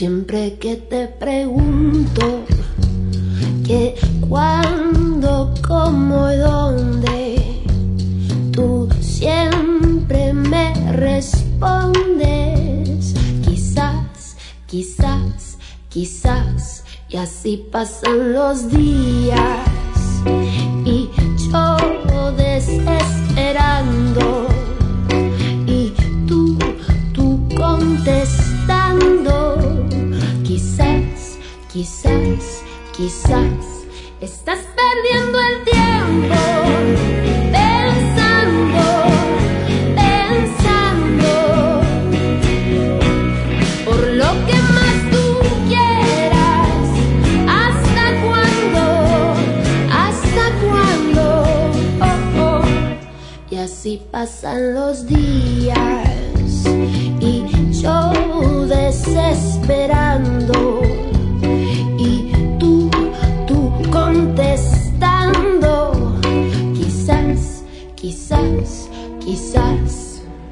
Siempre que te pregunto qué, cuándo, cómo y dónde, tú siempre me respondes quizás, quizás, quizás. Y así pasan los días y yo desesperando y tú contestando. Quizás, quizás, quizás estás perdiendo el tiempo pensando, pensando por lo que más tú quieras. ¿Hasta cuándo? ¿Hasta cuándo? Oh, oh. Y así pasan los días y yo desesperando y tú contestando. Quizás, quizás, quizás.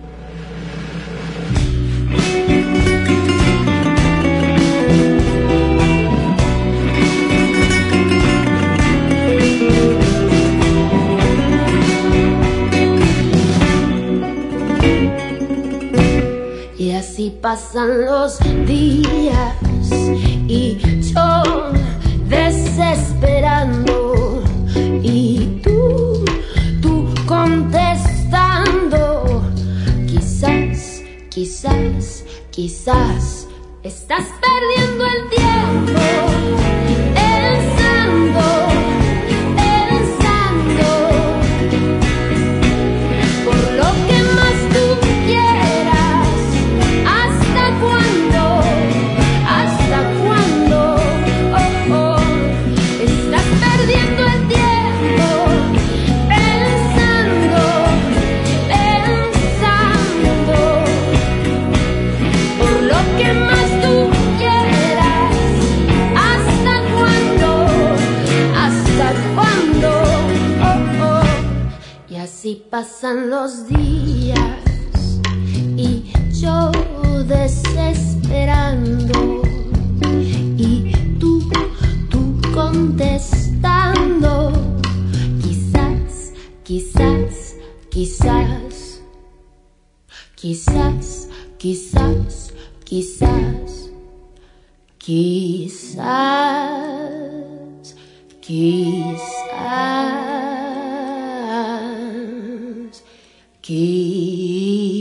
Y así pasan los días y yo desesperando y tú contestando. Quizás, quizás, quizás estás perdiendo el tiempo pensando, pensando por lo que más tú quieras. ¿Hasta cuándo? ¿Hasta cuándo? Oh, oh. Estás perdiendo el tiempo pensando, pensando por lo que más tú quieras. ¿Hasta cuándo? ¿Hasta cuándo? Oh, oh. Y así pasan los días y yo desesperando y tú contestando. Quizás, quizás, quizás, quizás, quizás, quizás, quizás, quizás, quizás.